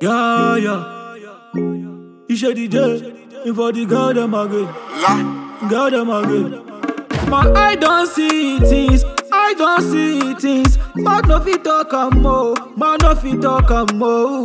Yeah, yeah. You should DJ, and for the girl them again. Girl them again. My eye don't see things, I don't see things. Man no fit talk am more, man no fit talk am more.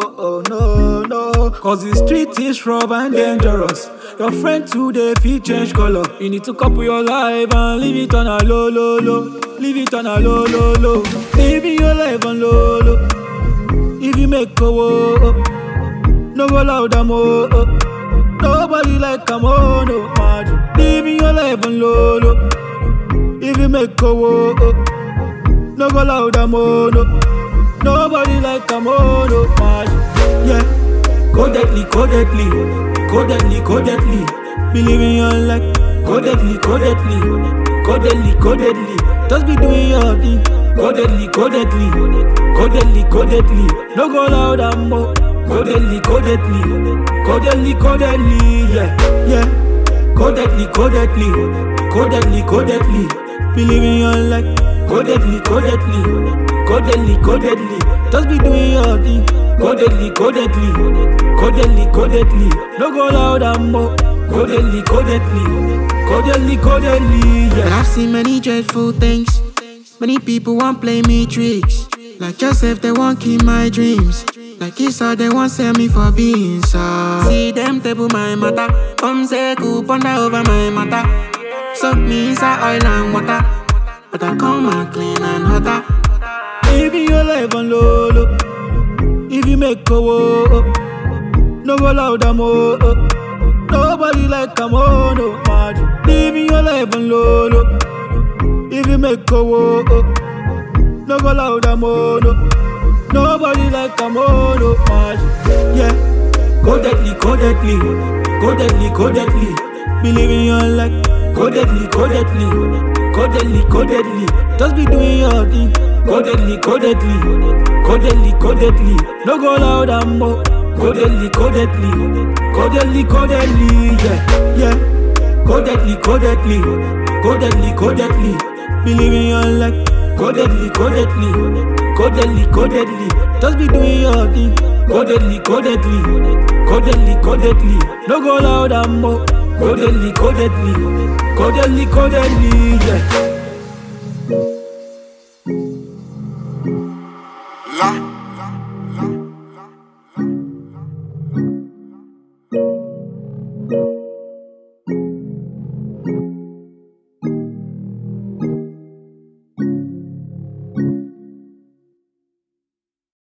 No, no. Cause the street is rough and dangerous. Your friend today fit change color. You need to couple your life and leave it on a low, low, low. Leave it on a low, low, low. Living your life on low, low. If you make a woe, no go loud am oh. Nobody like am oh no mad. Living your life on low, low. If you make a woe, no go loud am oh no. Nobody like am oh no mad. Yeah, go deadly, go deadly, go deadly, go deadly. Believe in your life, go deadly, go deadly, go deadly, go deadly. Just be doing your thing. Go deadly, go deadly, go deadly, go deadly. No go loud and more. Go deadly, go deadly, go deadly, go deadly. Yeah, yeah. Go deadly, go deadly, go deadly, go deadly. Believe in your life. Go deadly, go deadly, go deadly, go deadly. Just be doing your thing. Go deadly, go deadly, go deadly, go deadly. No go loud and more. Go deadly, go deadly, go deadly, go deadly. Yeah. But I've seen many dreadful things. Many people want play me tricks. Like Joseph, they want keep my dreams. Like Esau, they want sell me for being so. See them table my matter. Come say cool ponder over my matter. Suck me inside oil and water. But I come out clean and hotter. Living your life on low, low. If you make a woe, no go loud am oh. Nobody like am oh no mad. Living your life on low, low. If you make a woe, no go loud am oh no. Nobody like am oh no mad. Yeah, go deadly, go deadly, go deadly, go deadly. Believe in your life. Go deadly, go deadly, go deadly, go deadly. Just be doing your thing. Go deadly, go deadly, go deadly, go deadly. No go loud and more. Go deadly, go deadly, go deadly, go deadly. Yeah, yeah. Go deadly, go deadly, go deadly, go deadly. Believe in your life. Go deadly, go deadly, go deadly, go deadly. Just be doing your thing. Go deadly, go deadly, go deadly, go deadly. No go loud and more. Go deadly, go deadly, go deadly, go deadly. Yeah.